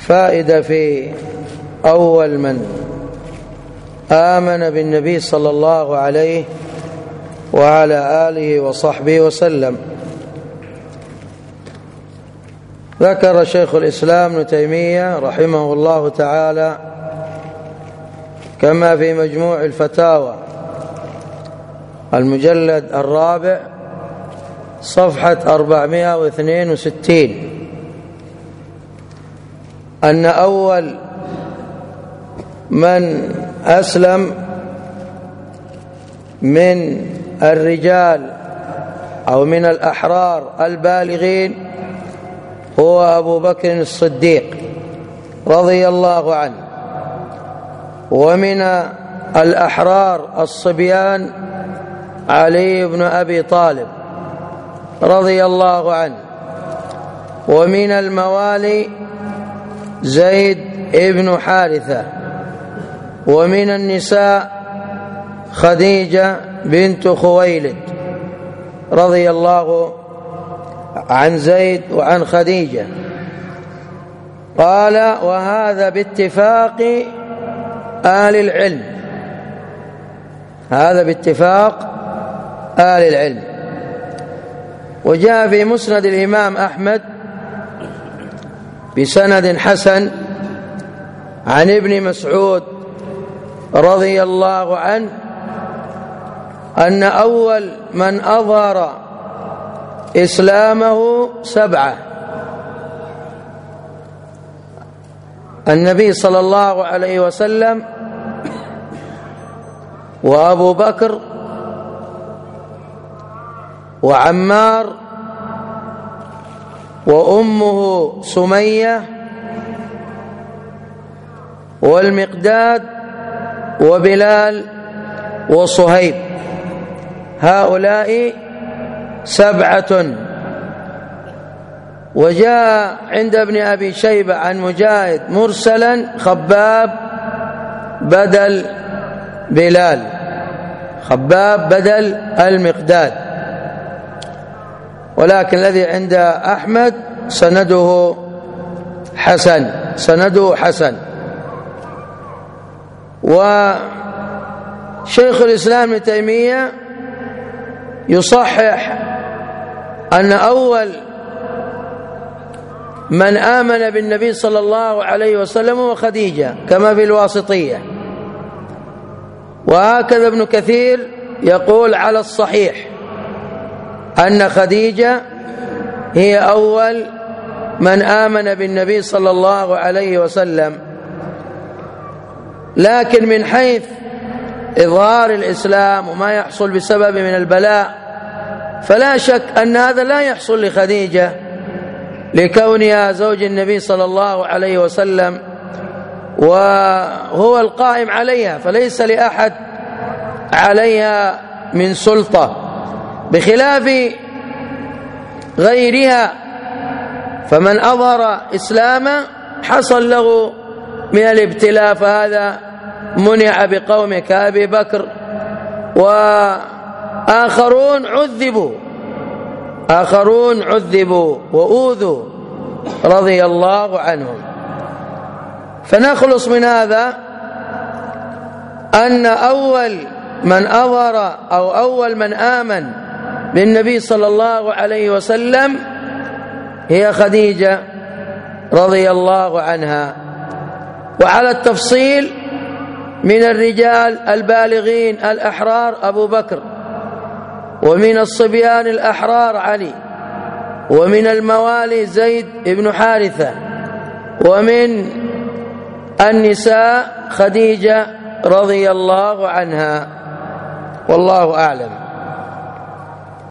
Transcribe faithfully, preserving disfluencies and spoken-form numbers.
فائدة في أول من آمن بالنبي صلى الله عليه وعلى آله وصحبه وسلم. ذكر شيخ الإسلام ابن تيمية رحمه الله تعالى كما في مجموع الفتاوى المجلد الرابع صفحة أربعمائة واثنين وستين أن أول من أسلم من الرجال أو من الأحرار البالغين هو أبو بكر الصديق رضي الله عنه، ومن الأحرار الصبيان علي بن أبي طالب رضي الله عنه، ومن الموالي زيد بن حارثة، ومن النساء خديجة بنت خويلد رضي الله عن زيد وعن خديجة. قال: وهذا باتفاق أهل العلم، هذا باتفاق أهل العلم. وجاء في مسند الإمام أحمد بسند حسن عن ابن مسعود رضي الله عنه أن أول من أظهر إسلامه سبعة: النبي صلى الله عليه وسلم، وأبو بكر، وعمار، وأمه سمية، والمقداد، وبلال، وصهيب. هؤلاء سبعة. وجاء عند ابن أبي شيبة عن مجاهد مرسلا: خباب بدل بلال، خباب بدل المقداد. ولكن الذي عند أحمد سنده حسن، سنده حسن. وشيخ الإسلام ابن تيمية يصحح أن أول من آمن بالنبي صلى الله عليه وسلم هو خديجة كما في الواسطية. وهكذا ابن كثير يقول على الصحيح أن خديجة هي أول من آمن بالنبي صلى الله عليه وسلم. لكن من حيث إظهار الإسلام وما يحصل بسبب من البلاء فلا شك أن هذا لا يحصل لخديجة لكونها زوج النبي صلى الله عليه وسلم وهو القائم عليها، فليس لأحد عليها من سلطة، بخلاف غيرها فمن أظهر إسلامه حصل له من الابتلاء، فهذا منع بقومه كأبي بكر، وآخرون عذبوا آخرون عذبوا وأوذوا رضي الله عنهم. فنخلص من هذا أن أول من أظهر أو أول من آمن بالنبي صلى الله عليه وسلم هي خديجة رضي الله عنها. وعلى التفصيل من الرجال البالغين الأحرار أبو بكر، ومن الصبيان الأحرار علي، ومن الموالي زيد بن حارثة، ومن النساء خديجة رضي الله عنها. والله أعلم.